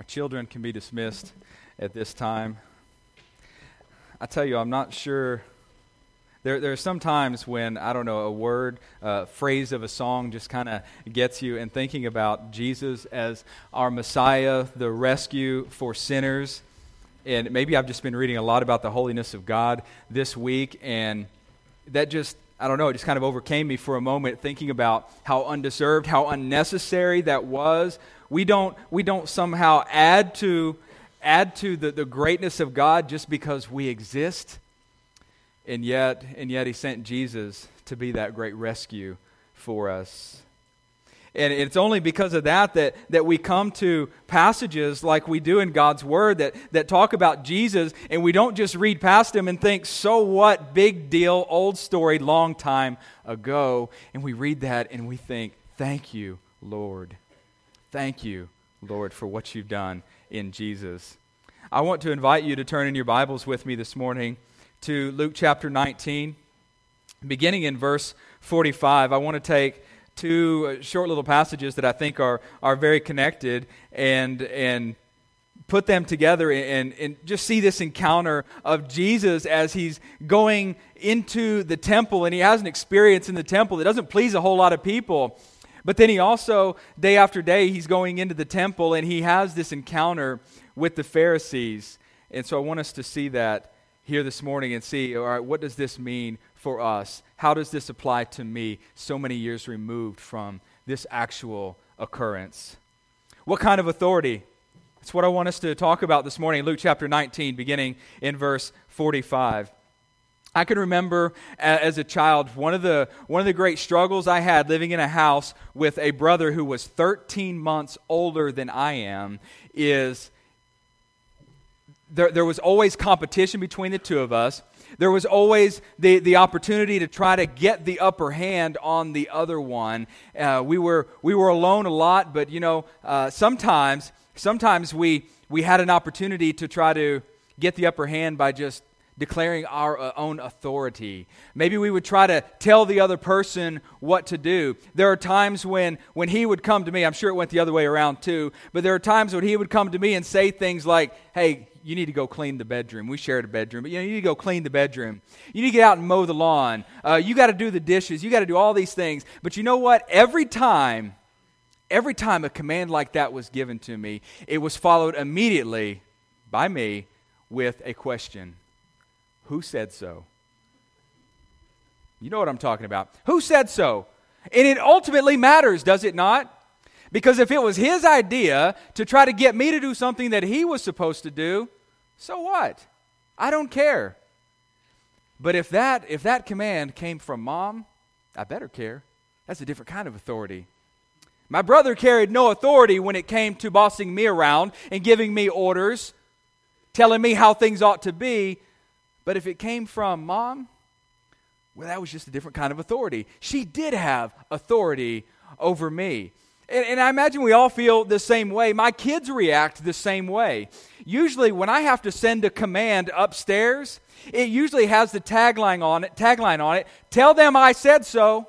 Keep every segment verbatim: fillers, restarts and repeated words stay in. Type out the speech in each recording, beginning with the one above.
Our children can be dismissed at this time. I tell you, I'm not sure. There, there are some times when, I don't know, a word, uh, phrase of a song just kind of gets you, and thinking about Jesus as our Messiah, the rescue for sinners. And maybe I've just been reading a lot about the holiness of God this week, and that just, I don't know, it just kind of overcame me for a moment, thinking about how undeserved, how unnecessary that was. We don't we don't somehow add to add to the, the greatness of God just because we exist. And yet, and yet he sent Jesus to be that great rescue for us. And it's only because of that that, that we come to passages like we do in God's Word that, that talk about Jesus, and we don't just read past him and think, so what, big deal, old story, long time ago. And we read that and we think, thank you, Lord. Thank you, Lord, for what you've done in Jesus. I want to invite you to turn in your Bibles with me this morning to Luke chapter nineteen, beginning in verse forty-five. I want to take two short little passages that I think are are very connected and and put them together and, and just see this encounter of Jesus as he's going into the temple, and he has an experience in the temple that doesn't please a whole lot of people. But then he also, day after day, he's going into the temple and he has this encounter with the Pharisees. And so I want us to see that here this morning and see, all right, what does this mean for us? How does this apply to me so many years removed from this actual occurrence? What kind of authority? That's what I want us to talk about this morning. Luke chapter nineteen, beginning in verse forty-five. I can remember as a child, one of the one of the great struggles I had living in a house with a brother who was thirteen months older than I am is there, there was always competition between the two of us. There was always the, the opportunity to try to get the upper hand on the other one. Uh, we were we were alone a lot, but you know, uh, sometimes sometimes we we had an opportunity to try to get the upper hand by just declaring our uh, own authority. Maybe we would try to tell the other person what to do. There are times when, when he would come to me, I'm sure it went the other way around too, but there are times when he would come to me and say things like, hey, you need to go clean the bedroom. We shared a bedroom, but you know, you need to go clean the bedroom. You need to get out and mow the lawn. Uh, you got to do the dishes. You got to do all these things. But you know what? Every time, every time a command like that was given to me, it was followed immediately by me with a question. Who said so? You know what I'm talking about. Who said so? And it ultimately matters, does it not? Because if it was his idea to try to get me to do something that he was supposed to do, so what? I don't care. But if that if that command came from mom, I better care. That's a different kind of authority. My brother carried no authority when it came to bossing me around and giving me orders, telling me how things ought to be. But if it came from mom, well, that was just a different kind of authority. She did have authority over me. And, and I imagine we all feel the same way. My kids react the same way. Usually when I have to send a command upstairs, it usually has the tagline on it, tagline on it, tell them I said so.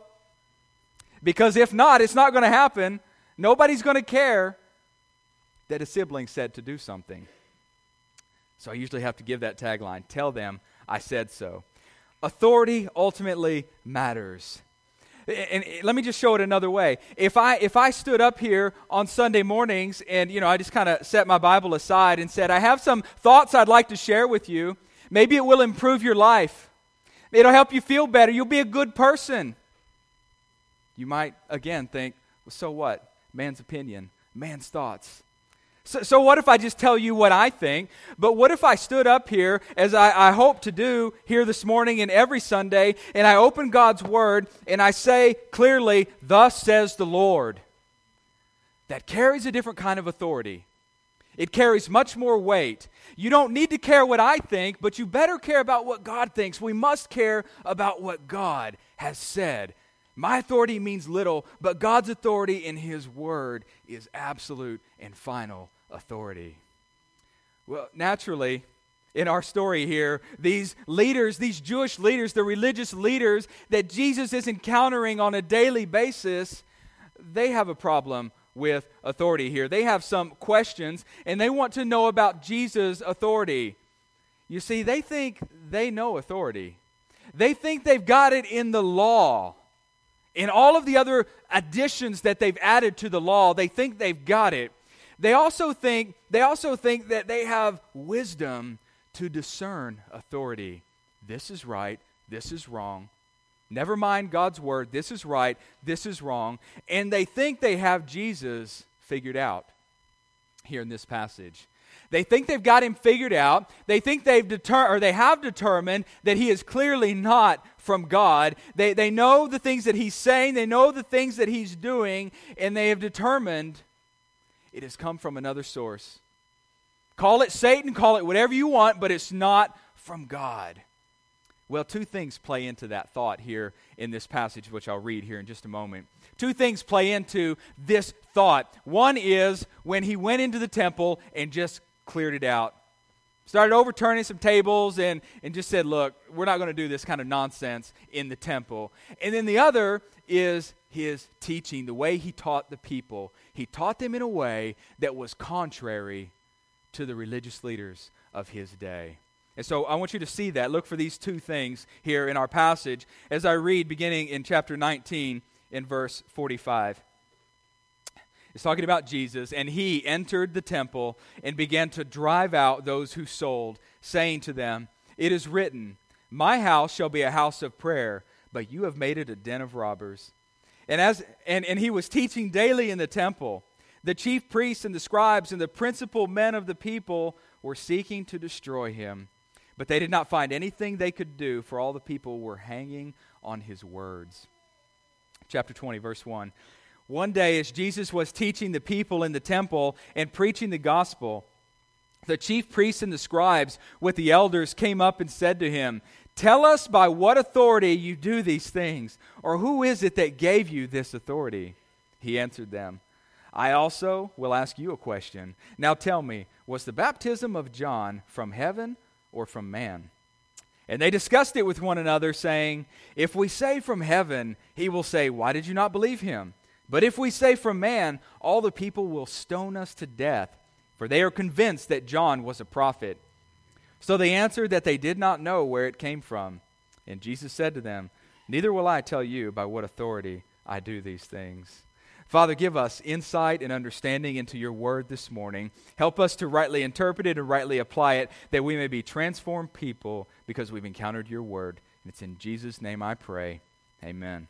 Because if not, it's not going to happen. Nobody's going to care that a sibling said to do something. So I usually have to give that tagline, tell them I said so. Authority ultimately matters. And let me just show it another way. If I if I stood up here on Sunday mornings and, you know, I just kind of set my Bible aside and said, I have some thoughts I'd like to share with you. Maybe it will improve your life. It'll help you feel better. You'll be a good person. You might, again, think, well, so what? Man's opinion, man's thoughts. So, so what if I just tell you what I think? But what if I stood up here, as I, I hope to do here this morning and every Sunday, and I open God's Word, and I say clearly, thus says the Lord. That carries a different kind of authority. It carries much more weight. You don't need to care what I think, but you better care about what God thinks. We must care about what God has said. My authority means little, but God's authority in His Word is absolute and final authority. Well, naturally, in our story here, these leaders, these Jewish leaders, the religious leaders that Jesus is encountering on a daily basis, they have a problem with authority here. They have some questions, and they want to know about Jesus' authority. You see, they think they know authority. They think they've got it in the law. In all of the other additions that they've added to the law, they think they've got it. They also think, they also think that they have wisdom to discern authority. This is right, this is wrong. Never mind God's word, this is right, this is wrong. And they think they have Jesus figured out here in this passage. They think they've got him figured out. They think they've deter- or they have determined that he is clearly not from God. They, they know the things that he's saying, they know the things that he's doing, and they have determined it has come from another source. Call it Satan, call it whatever you want, but it's not from God. Well, two things play into that thought here in this passage, which I'll read here in just a moment. Two things play into this thought. One is when he went into the temple and just cleared it out. Started overturning some tables and, and just said, look, we're not going to do this kind of nonsense in the temple. And then the other is his teaching, the way he taught the people. He taught them in a way that was contrary to the religious leaders of his day. And so I want you to see that. Look for these two things here in our passage as I read beginning in chapter nineteen in verse forty-five. It's talking about Jesus, and he entered the temple and began to drive out those who sold, saying to them, "It is written, my house shall be a house of prayer, but you have made it a den of robbers." And as and, and he was teaching daily in the temple. The chief priests and the scribes and the principal men of the people were seeking to destroy him. But they did not find anything they could do, for all the people were hanging on his words. Chapter twenty, verse one. One day as Jesus was teaching the people in the temple and preaching the gospel, the chief priests and the scribes with the elders came up and said to him, "Tell us by what authority you do these things, or who is it that gave you this authority?" He answered them, "I also will ask you a question. Now tell me, was the baptism of John from heaven or from man?" And they discussed it with one another, saying, "If we say from heaven, he will say, 'Why did you not believe him?' But if we say from man, all the people will stone us to death, for they are convinced that John was a prophet." So they answered that they did not know where it came from. And Jesus said to them, "Neither will I tell you by what authority I do these things." Father, give us insight and understanding into your word this morning. Help us to rightly interpret it and rightly apply it, that we may be transformed people because we've encountered your word. And it's in Jesus' name I pray. Amen.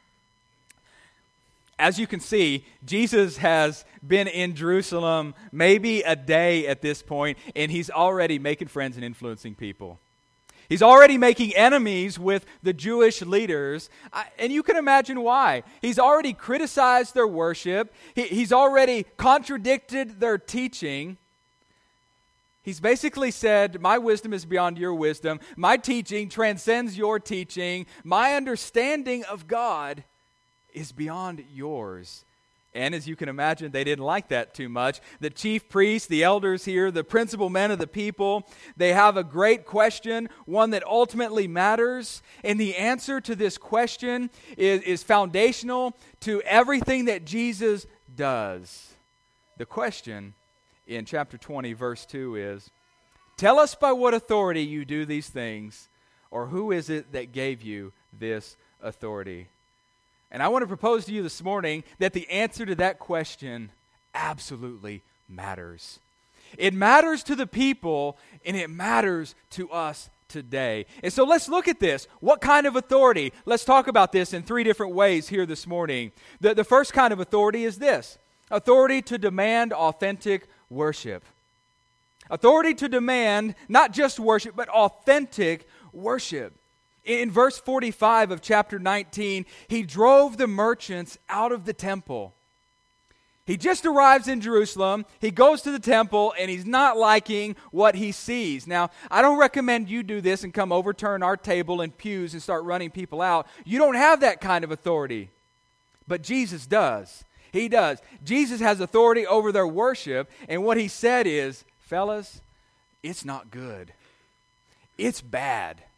As you can see, Jesus has been in Jerusalem maybe a day at this point, and he's already making friends and influencing people. He's already making enemies with the Jewish leaders, I, and you can imagine why. He's already criticized their worship. He, he's already contradicted their teaching. He's basically said, my wisdom is beyond your wisdom. My teaching transcends your teaching. My understanding of God is beyond yours. And as you can imagine, they didn't like that too much. The chief priests, the elders here, the principal men of the people, they have a great question, one that ultimately matters. And the answer to this question is, is foundational to everything that Jesus does. The question in chapter twenty, verse two is, "Tell us by what authority you do these things, or who is it that gave you this authority?" And I want to propose to you this morning that the answer to that question absolutely matters. It matters to the people, and it matters to us today. And so let's look at this. What kind of authority? Let's talk about this in three different ways here this morning. The, the first kind of authority is this: authority to demand authentic worship. Authority to demand not just worship, but authentic worship. In verse forty-five of chapter nineteen, he drove the merchants out of the temple. He just arrives in Jerusalem, he goes to the temple, and he's not liking what he sees. Now, I don't recommend you do this and come overturn our table and pews and start running people out. You don't have that kind of authority. But Jesus does. He does. Jesus has authority over their worship, and what he said is, fellas, it's not good. It's bad.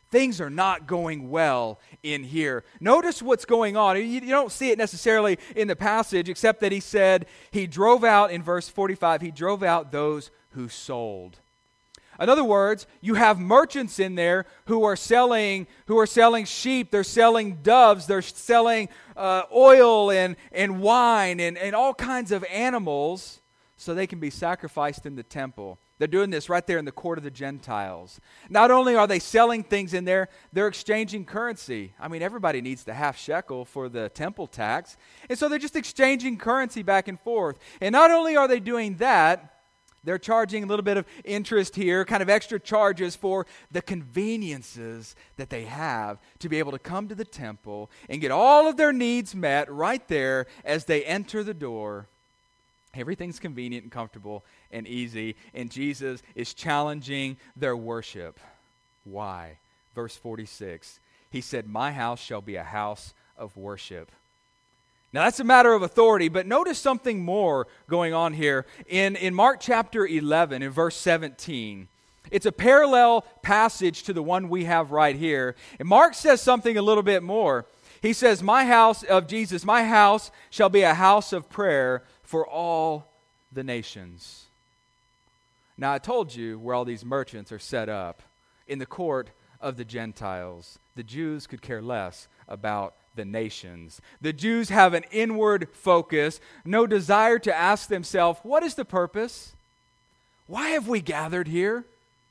things are not going well in here. Notice what's going on. You, you don't see it necessarily in the passage, except that he said he drove out, in verse forty-five, he drove out those who sold. In other words, you have merchants in there who are selling who are selling sheep, they're selling doves, they're selling uh, oil and, and wine and, and all kinds of animals so they can be sacrificed in the temple. They're doing this right there in the court of the Gentiles. Not only are they selling things in there, they're exchanging currency. I mean, everybody needs the half shekel for the temple tax. And so they're just exchanging currency back and forth. And not only are they doing that, they're charging a little bit of interest here, kind of extra charges for the conveniences that they have to be able to come to the temple and get all of their needs met right there as they enter the door. Everything's convenient and comfortable and easy, and Jesus is challenging their worship. Why? Verse forty-six, he said, "My house shall be a house of worship." Now that's a matter of authority, but notice something more going on here. In, in Mark chapter eleven, in verse seventeen, it's a parallel passage to the one we have right here. And Mark says something a little bit more. He says, "My house," of Jesus, "my house shall be a house of prayer for all the nations." Now I told you where all these merchants are set up, in the court of the Gentiles. The Jews could care less about the nations. The Jews have an inward focus, no desire to ask themselves, what is the purpose? Why have we gathered here?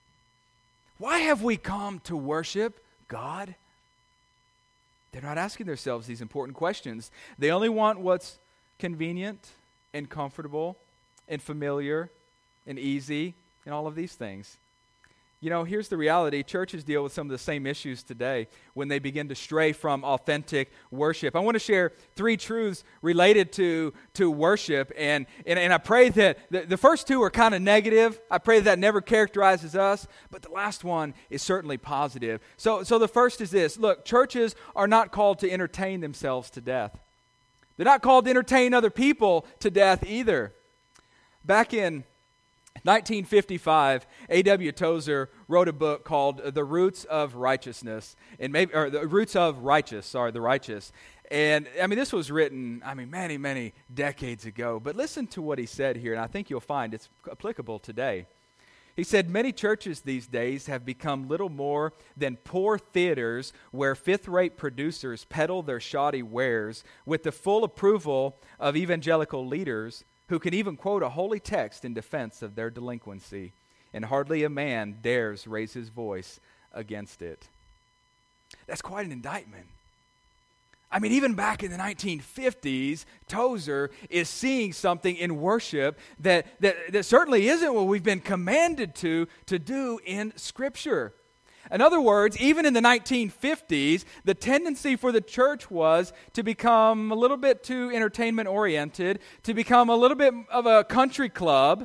Why have we come to worship God? They're not asking themselves these important questions. They only want what's convenient and comfortable and familiar and easy and all of these things. You know, here's the reality. Churches deal with some of the same issues today when they begin to stray from authentic worship. I want to share three truths related to, to worship, and, and, and I pray that the, the first two are kind of negative. I pray that, that never characterizes us, but the last one is certainly positive. So, so the first is this. Look, churches are not called to entertain themselves to death. They're not called to entertain other people to death either. Back in nineteen fifty-five, A W Tozer wrote a book called The Roots of Righteousness, and maybe or The Roots of Righteous, sorry, the Righteous. And I mean, this was written, I mean, many, many decades ago. But listen to what he said here, and I think you'll find it's applicable today. He said, "Many churches these days have become little more than poor theaters where fifth-rate producers peddle their shoddy wares with the full approval of evangelical leaders who can even quote a holy text in defense of their delinquency, and hardly a man dares raise his voice against it." That's quite an indictment. I mean, even back in the nineteen fifties, Tozer is seeing something in worship that, that, that certainly isn't what we've been commanded to, to do in Scripture. In other words, even in the nineteen fifties, the tendency for the church was to become a little bit too entertainment-oriented, to become a little bit of a country club,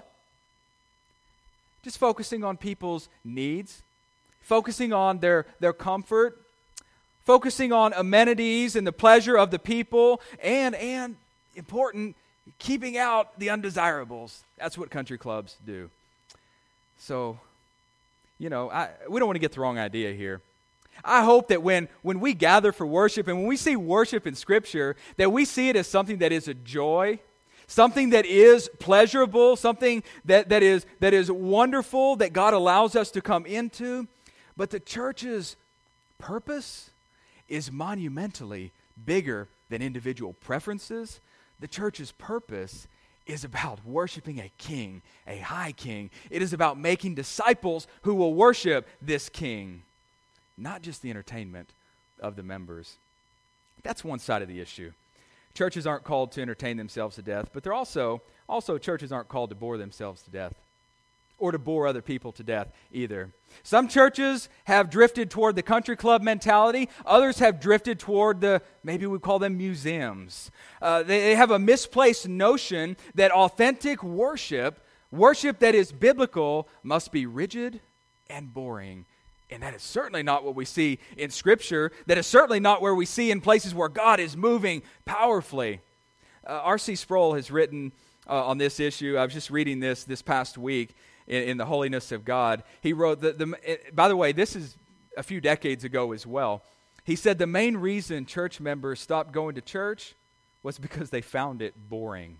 just focusing on people's needs, focusing on their, their comfort, focusing on amenities and the pleasure of the people, and, and important, keeping out the undesirables. That's what country clubs do. So, you know, I, we don't want to get the wrong idea here. I hope that when, when we gather for worship and when we see worship in Scripture, that we see it as something that is a joy, something that is pleasurable, something that, that, is, that is wonderful, that God allows us to come into. But the church's purpose is monumentally bigger than individual preferences. The church's purpose is about worshiping a king, a high king. It is about making disciples who will worship this king, not just the entertainment of the members. That's one side of the issue. Churches aren't called to entertain themselves to death, but they're also, also churches aren't called to bore themselves to death or to bore other people to death either. Some churches have drifted toward the country club mentality. Others have drifted toward the, maybe we call them museums. Uh, they, they have a misplaced notion that authentic worship, worship that is biblical, must be rigid and boring. And that is certainly not what we see in Scripture. That is certainly not where we see in places where God is moving powerfully. Uh, R C Sproul has written uh, on this issue. I was just reading this this past week. In, in the Holiness of God. He wrote, that the, it, by the way, this is a few decades ago as well. He said the main reason church members stopped going to church was because they found it boring.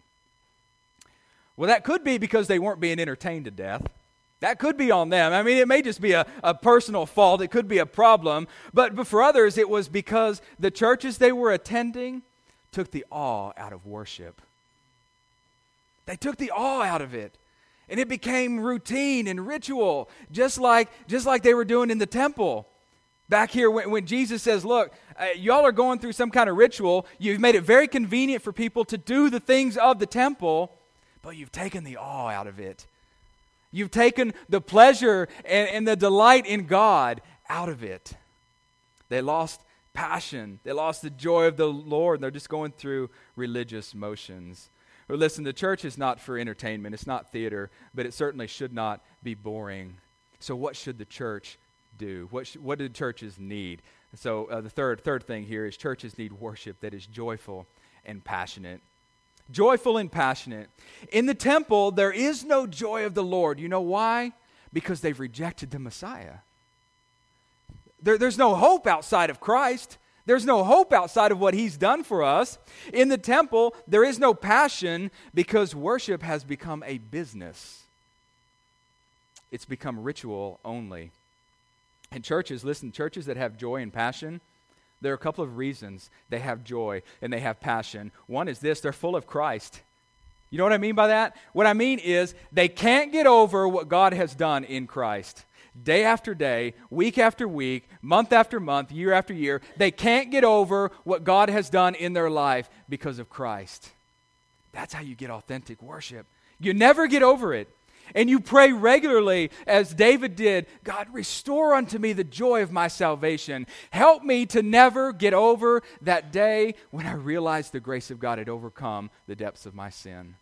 Well, that could be because they weren't being entertained to death. That could be on them. I mean, it may just be a, a personal fault. It could be a problem. But, but for others, it was because the churches they were attending took the awe out of worship. They took the awe out of it. And it became routine and ritual, just like, just like they were doing in the temple. Back here, when, when Jesus says, look, uh, y'all are going through some kind of ritual. You've made it very convenient for people to do the things of the temple, but you've taken the awe out of it. You've taken the pleasure and, and the delight in God out of it. They lost passion. They lost the joy of the Lord. They're just going through religious motions. But listen, the church is not for entertainment. It's not theater, but it certainly should not be boring. So what should the church do? What sh- what do churches need? So uh, the third third thing here is churches need worship that is joyful and passionate. Joyful and passionate. In the temple, there is no joy of the Lord. You know why? Because they've rejected the Messiah. There, there's no hope outside of Christ. There's no hope outside of what He's done for us. In the temple, there is no passion because worship has become a business. It's become ritual only. And churches, listen, churches that have joy and passion, there are a couple of reasons they have joy and they have passion. One is this: they're full of Christ. You know what I mean by that? What I mean is they can't get over what God has done in Christ. Day after day, week after week, month after month, year after year, they can't get over what God has done in their life because of Christ. That's how you get authentic worship. You never get over it. And you pray regularly, as David did, God, restore unto me the joy of my salvation. Help me to never get over that day when I realized the grace of God had overcome the depths of my sin.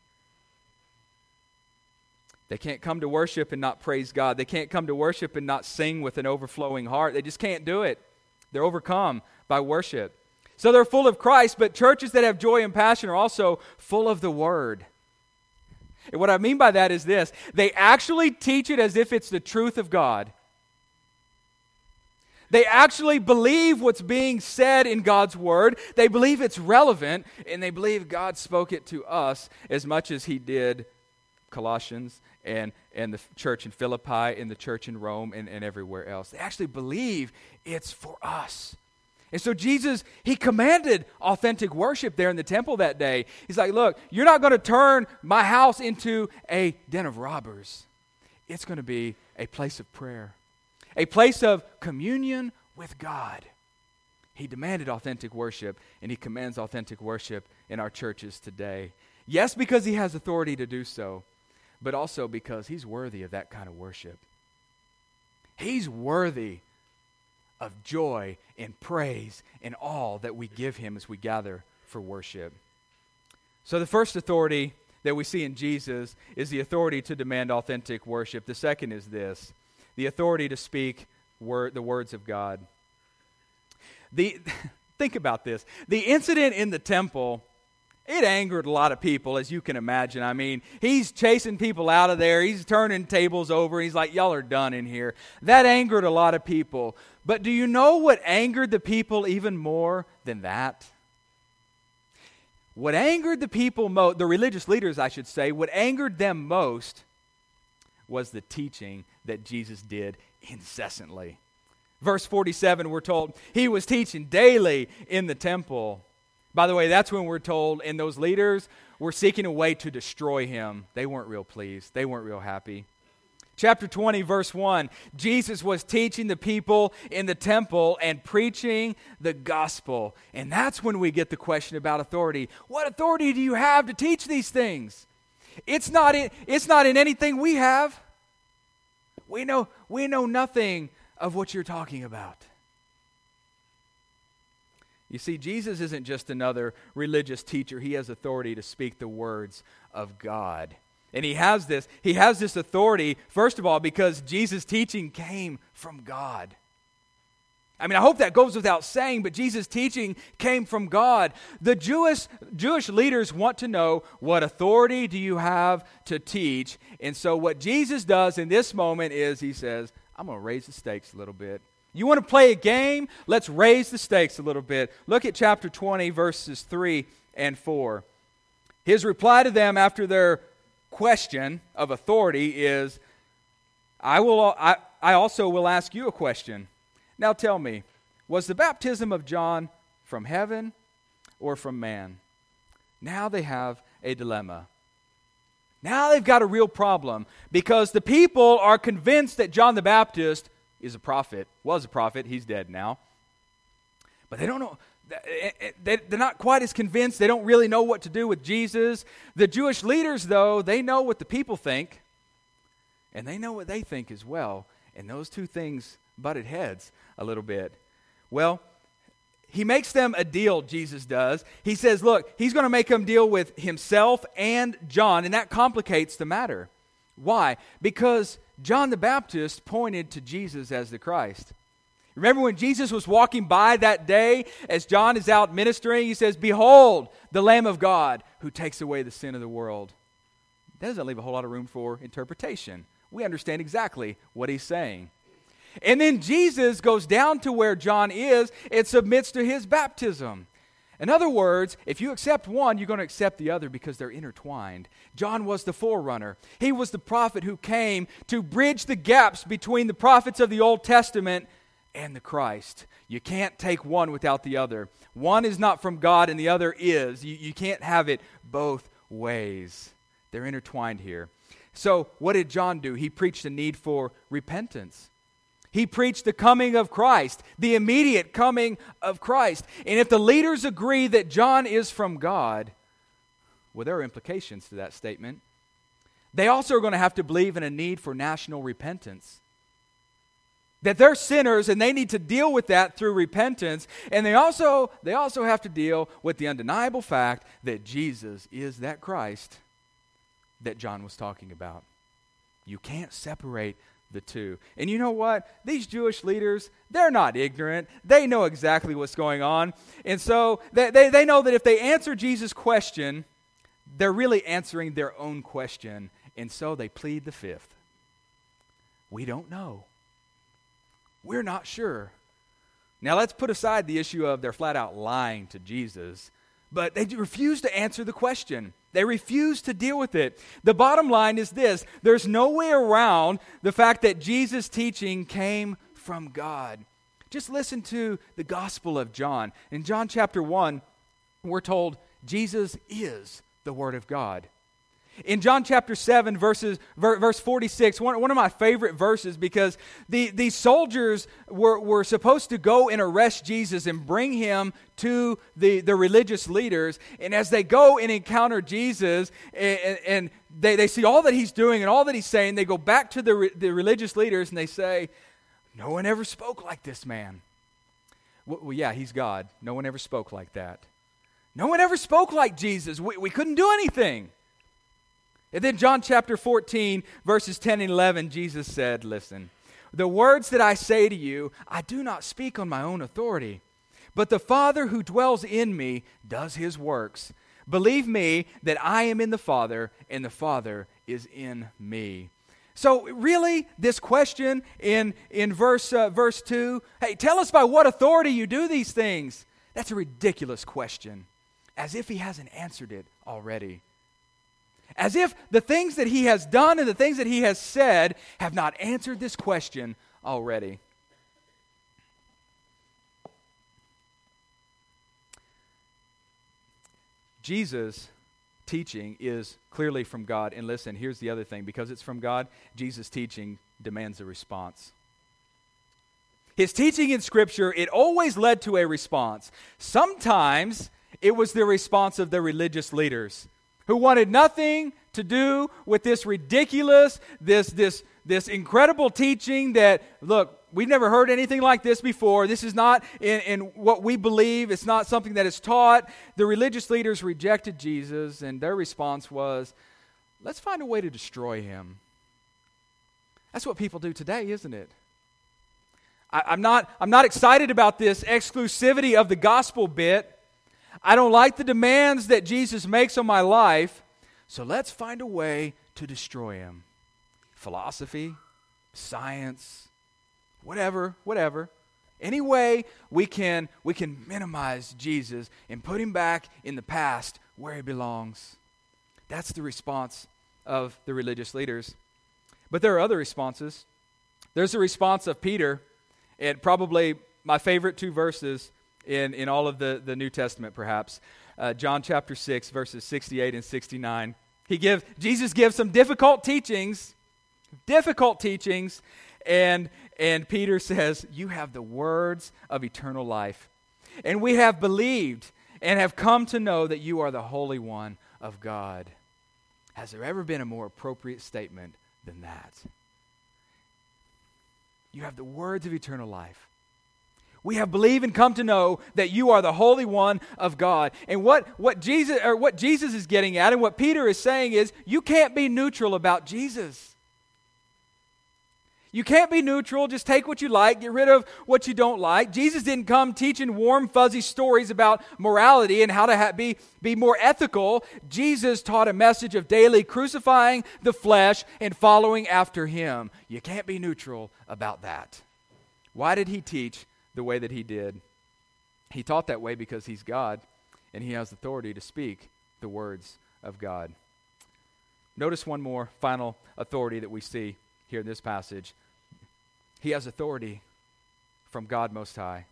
They can't come to worship and not praise God. They can't come to worship and not sing with an overflowing heart. They just can't do it. They're overcome by worship. So they're full of Christ, but churches that have joy and passion are also full of the Word. And what I mean by that is this: they actually teach it as if it's the truth of God. They actually believe what's being said in God's Word. They believe it's relevant, and they believe God spoke it to us as much as He did Colossians and, and the church in Philippi and the church in Rome and, and everywhere else. They actually believe it's for us. And so Jesus, He commanded authentic worship there in the temple that day. He's like, look, you're not going to turn my house into a den of robbers. It's going to be a place of prayer, a place of communion with God. He demanded authentic worship, and He commands authentic worship in our churches today. Yes, because He has authority to do so, but also because He's worthy of that kind of worship. He's worthy of joy and praise and all that we give Him as we gather for worship. So the first authority that we see in Jesus is the authority to demand authentic worship. The second is this: the authority to speak word, the words of God. The think about this. The incident in the temple, it angered a lot of people, as you can imagine. I mean, he's chasing people out of there. He's turning tables over. He's like, y'all are done in here. That angered a lot of people. But do you know what angered the people even more than that? What angered the people most, the religious leaders, I should say, what angered them most was the teaching that Jesus did incessantly. Verse forty-seven, we're told, He was teaching daily in the temple. By the way, that's when we're told, and those leaders were seeking a way to destroy Him. They weren't real pleased. They weren't real happy. Chapter twenty, verse one, Jesus was teaching the people in the temple and preaching the gospel. And that's when we get the question about authority. What authority do you have to teach these things? It's not in, it's not in anything we have. We know, we know nothing of what you're talking about. You see, Jesus isn't just another religious teacher. He has authority to speak the words of God. And he has this, he has this authority, first of all, because Jesus' teaching came from God. I mean, I hope that goes without saying, but Jesus' teaching came from God. The Jewish Jewish leaders want to know, what authority do you have to teach? And so what Jesus does in this moment is he says, I'm going to raise the stakes a little bit. You want to play a game? Let's raise the stakes a little bit. Look at chapter twenty, verses three and four. His reply to them after their question of authority is, I will. I, I also will ask you a question. Now tell me, was the baptism of John from heaven or from man? Now they have a dilemma. Now they've got a real problem because the people are convinced that John the Baptist is a prophet, was a prophet, he's dead now. But they don't know, they're not quite as convinced, they don't really know what to do with Jesus. The Jewish leaders, though, they know what the people think, and they know what they think as well. And those two things butted heads a little bit. Well, he makes them a deal, Jesus does. He says, look, he's going to make them deal with himself and John, and that complicates the matter. Why? Because John the Baptist pointed to Jesus as the Christ. Remember when Jesus was walking by that day as John is out ministering, he says, behold, the Lamb of God who takes away the sin of the world. That doesn't leave a whole lot of room for interpretation. We understand exactly what he's saying. And then Jesus goes down to where John is and submits to his baptism. In other words, if you accept one, you're going to accept the other because they're intertwined. John was the forerunner. He was the prophet who came to bridge the gaps between the prophets of the Old Testament and the Christ. You can't take one without the other. One is not from God and the other is. You, you can't have it both ways. They're intertwined here. So what did John do? He preached the need for repentance. He preached the coming of Christ, the immediate coming of Christ. And if the leaders agree that John is from God, well, there are implications to that statement. They also are going to have to believe in a need for national repentance. That they're sinners and they need to deal with that through repentance. And they also, they also have to deal with the undeniable fact that Jesus is that Christ that John was talking about. You can't separate the two. And you know what? These Jewish leaders, they're not ignorant. They know exactly what's going on. And so they, they, they know that if they answer Jesus' question, they're really answering their own question. And so they plead the fifth. We don't know. We're not sure. Now let's put aside the issue of they're flat out lying to Jesus, but they refuse to answer the question. They refuse to deal with it. The bottom line is this: there's no way around the fact that Jesus' teaching came from God. Just listen to the Gospel of John. In John chapter one, we're told Jesus is the Word of God. In John chapter seven, verses, verse forty-six, one, one of my favorite verses, because the, these soldiers were, were supposed to go and arrest Jesus and bring him to the, the religious leaders. And as they go and encounter Jesus, and, and they, they see all that he's doing and all that he's saying, they go back to the, the religious leaders and they say, no one ever spoke like this man. Well, yeah, he's God. No one ever spoke like that. No one ever spoke like Jesus. We, we couldn't do anything. And then John chapter fourteen, verses ten and eleven, Jesus said, listen, the words that I say to you, I do not speak on my own authority, but the Father who dwells in me does his works. Believe me that I am in the Father, and the Father is in me. So really, this question in, in verse, uh, verse two, hey, tell us by what authority you do these things. That's a ridiculous question, as if he hasn't answered it already. As if the things that he has done and the things that he has said have not answered this question already. Jesus' teaching is clearly from God. And listen, here's the other thing. Because it's from God, Jesus' teaching demands a response. His teaching in Scripture, it always led to a response. Sometimes it was the response of the religious leaders, who wanted nothing to do with this ridiculous, this, this, this incredible teaching that, look, we've never heard anything like this before. This is not in, in what we believe. It's not something that is taught. The religious leaders rejected Jesus, and their response was, let's find a way to destroy him. That's what people do today, isn't it? I, I'm not, I'm not excited about this exclusivity of the gospel bit. I don't like the demands that Jesus makes on my life, so let's find a way to destroy him. Philosophy, science, whatever, whatever. Any way we can, we can minimize Jesus and put him back in the past where he belongs. That's the response of the religious leaders. But there are other responses. There's a response of Peter, and probably my favorite two verses in, in all of the, the New Testament, perhaps. Uh, John chapter six, verses sixty-eight and sixty-nine. He gives, Jesus gives some difficult teachings, difficult teachings, and, and Peter says, you have the words of eternal life. And we have believed and have come to know that you are the Holy One of God. Has there ever been a more appropriate statement than that? You have the words of eternal life. We have believed and come to know that you are the Holy One of God. And what, what Jesus or what Jesus is getting at and what Peter is saying is you can't be neutral about Jesus. You can't be neutral, just take what you like, get rid of what you don't like. Jesus didn't come teaching warm, fuzzy stories about morality and how to ha- be, be more ethical. Jesus taught a message of daily crucifying the flesh and following after him. You can't be neutral about that. Why did he teach the way that he did? He taught that way because he's God and he has authority to speak the words of God. Notice one more final authority that we see here in this passage. He has authority from God Most High.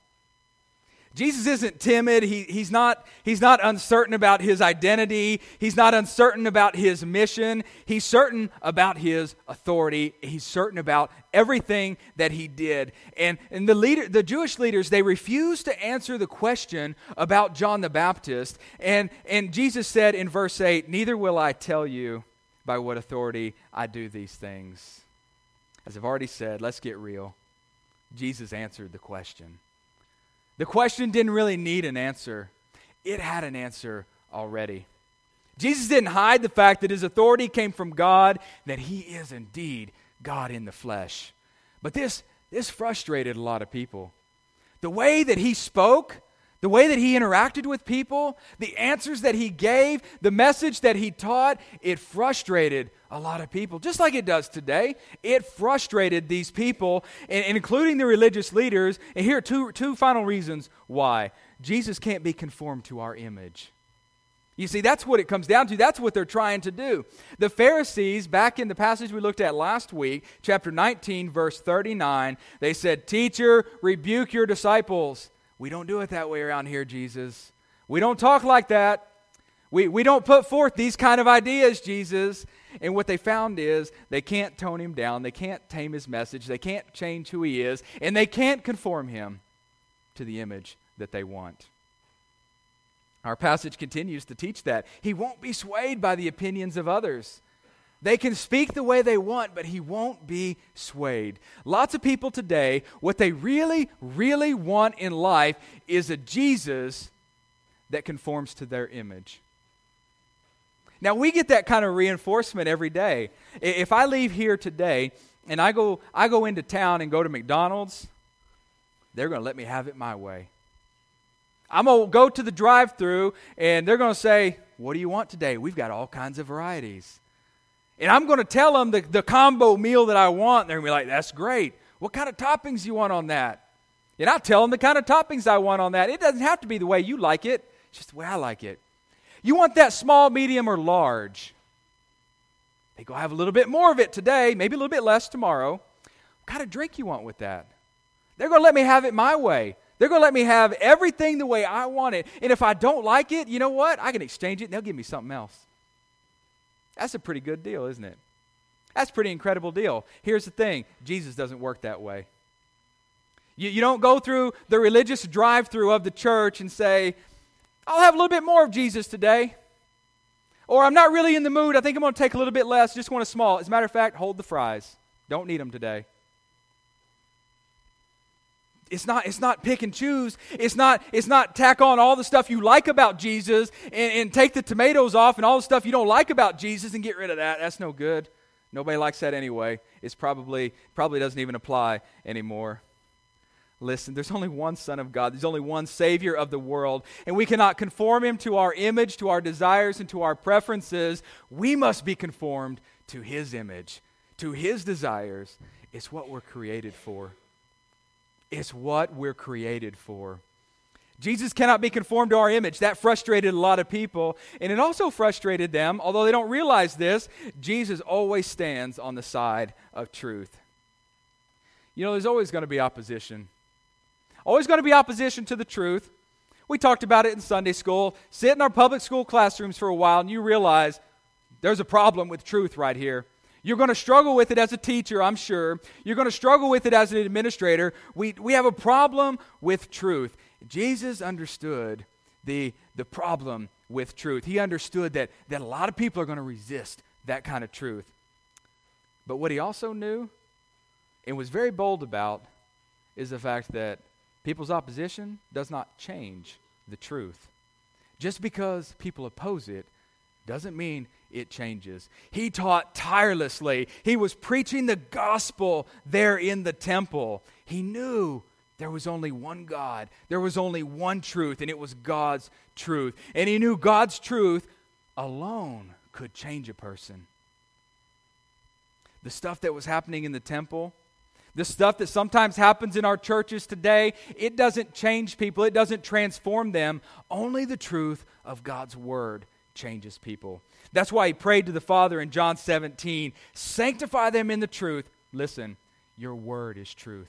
Jesus isn't timid. He, he's not, he's not uncertain about his identity. He's not uncertain about his mission. He's certain about his authority. He's certain about everything that he did. And, and the leader, the Jewish leaders, they refused to answer the question about John the Baptist. And, and Jesus said in verse eight, neither will I tell you by what authority I do these things. As I've already said, let's get real. Jesus answered the question. The question didn't really need an answer. It had an answer already. Jesus didn't hide the fact that his authority came from God, that he is indeed God in the flesh. But this, this frustrated a lot of people. The way that he spoke, the way that he interacted with people, the answers that he gave, the message that he taught, it frustrated a lot of people, just like it does today. It frustrated these people, and, and including the religious leaders. And here are two, two final reasons why. Jesus can't be conformed to our image. You see, that's what it comes down to. That's what they're trying to do. The Pharisees, back in the passage we looked at last week, chapter nineteen, verse thirty-nine, they said, "Teacher, rebuke your disciples." We don't do it that way around here, Jesus. We don't talk like that. We, we don't put forth these kind of ideas, Jesus. And what they found is they can't tone him down. They can't tame his message. They can't change who he is. And they can't conform him to the image that they want. Our passage continues to teach that. He won't be swayed by the opinions of others. They can speak the way they want, but he won't be swayed. Lots of people today, what they really, really want in life is a Jesus that conforms to their image. Now, we get that kind of reinforcement every day. If I leave here today and I go I go into town and go to McDonald's, they're going to let me have it my way. I'm going to go to the drive-thru and they're going to say, "What do you want today? We've got all kinds of varieties." And I'm going to tell them the, the combo meal that I want. And they're going to be like, "That's great. What kind of toppings do you want on that?" And I'll tell them the kind of toppings I want on that. It doesn't have to be the way you like it. It's just the way I like it. You want that small, medium, or large? They go, "I have a little bit more of it today, maybe a little bit less tomorrow." What kind of drink you want with that? They're going to let me have it my way. They're going to let me have everything the way I want it. And if I don't like it, you know what? I can exchange it and they'll give me something else. That's a pretty good deal, isn't it? That's a pretty incredible deal. Here's the thing. Jesus doesn't work that way. You, you don't go through the religious drive-thru of the church and say, "I'll have a little bit more of Jesus today." Or, "I'm not really in the mood. I think I'm going to take a little bit less. Just want a small." As a matter of fact, hold the fries. Don't need them today. It's not, it's not pick and choose. It's not, it's not tack on all the stuff you like about Jesus and, and take the tomatoes off and all the stuff you don't like about Jesus and get rid of that. That's no good. Nobody likes that anyway. It's probably, probably doesn't even apply anymore. Listen, there's only one Son of God. There's only one Savior of the world. And we cannot conform him to our image, to our desires, and to our preferences. We must be conformed to his image, to his desires. It's what we're created for. It's what we're created for. Jesus cannot be conformed to our image. That frustrated a lot of people, and it also frustrated them, although they don't realize this. Jesus always stands on the side of truth. You know, there's always going to be opposition. Always going to be opposition to the truth. We talked about it in Sunday school. Sit in our public school classrooms for a while, and you realize there's a problem with truth right here. You're going to struggle with it as a teacher, I'm sure. You're going to struggle with it as an administrator. We, we have a problem with truth. Jesus understood the, the problem with truth. He understood that, that a lot of people are going to resist that kind of truth. But what he also knew and was very bold about is the fact that people's opposition does not change the truth. Just because people oppose it doesn't mean it changes. He taught tirelessly. He was preaching the gospel there in the temple. He knew there was only one God. There was only one truth, and it was God's truth. And he knew God's truth alone could change a person. The stuff that was happening in the temple, the stuff that sometimes happens in our churches today, it doesn't change people. It doesn't transform them. Only the truth of God's word changes people. That's why he prayed to the Father in John seventeen, sanctify them in the truth. Listen, your word is truth.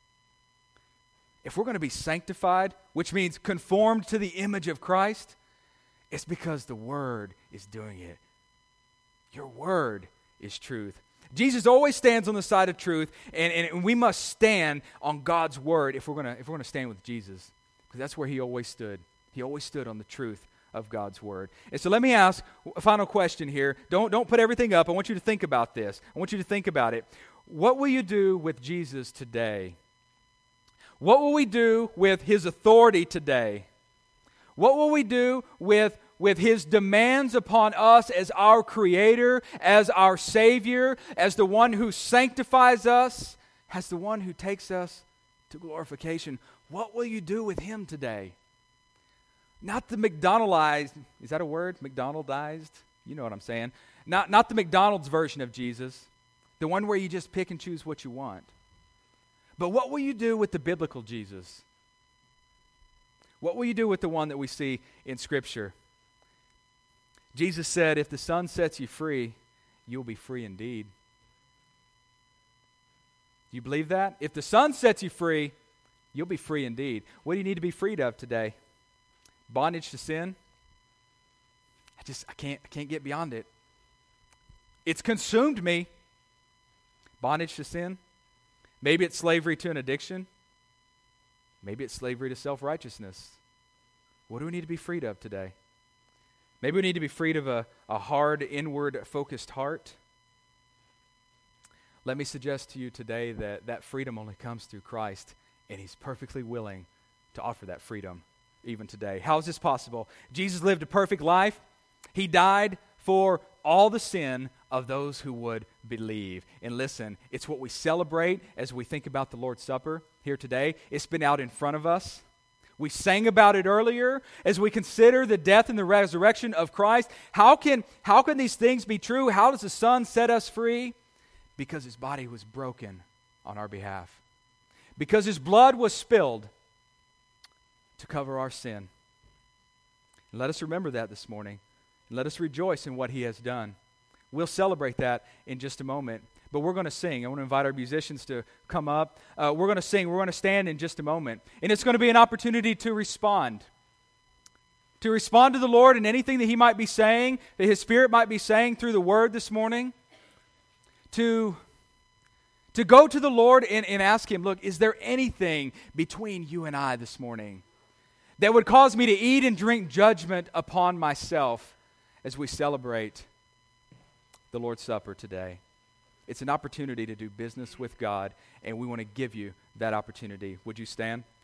If we're going to be sanctified, which means conformed to the image of Christ, it's because the word is doing it. Your word is truth. Jesus always stands on the side of truth, and, and we must stand on God's word if we're going to if we're going to stand with Jesus, because that's where he always stood. He always stood on the truth of God's word. And so let me ask a final question here. Don't don't put everything up. I want you to think about this. I want you to think about it. What will you do with Jesus today? What will we do with his authority today? What will we do with, with his demands upon us as our creator, as our savior, as the one who sanctifies us, as the one who takes us to glorification? What will you do with him today? Not the McDonaldized, is that a word? McDonaldized? You know what I'm saying. Not, not the McDonald's version of Jesus, the one where you just pick and choose what you want. But what will you do with the biblical Jesus? What will you do with the one that we see in Scripture? Jesus said, if the Son sets you free, you'll be free indeed. Do you believe that? If the Son sets you free, you'll be free indeed. What do you need to be freed of today? Bondage to sin? I just, I can't, I can't get beyond it. It's consumed me. Bondage to sin? Maybe it's slavery to an addiction. Maybe it's slavery to self-righteousness. What do we need to be freed of today? Maybe we need to be freed of a, a hard, inward-focused heart. Let me suggest to you today that that freedom only comes through Christ, and he's perfectly willing to offer that freedom even today. How is this possible? Jesus lived a perfect life. He died for all the sin of those who would believe. And listen, it's what we celebrate as we think about the Lord's Supper here today. It's been out in front of us. We sang about it earlier as we consider the death and the resurrection of Christ. How can, how can these things be true? How does the Son set us free? Because his body was broken on our behalf. Because his blood was spilled to cover our sin. And let us remember that this morning. And let us rejoice in what he has done. We'll celebrate that in just a moment. But we're going to sing. I want to invite our musicians to come up. Uh, we're going to sing. We're going to stand in just a moment. And it's going to be an opportunity to respond. To respond to the Lord in anything that he might be saying, that his Spirit might be saying through the Word this morning. To, to go to the Lord and, and ask him, look, is there anything between you and I this morning that would cause me to eat and drink judgment upon myself as we celebrate the Lord's Supper today? It's an opportunity to do business with God, and we want to give you that opportunity. Would you stand?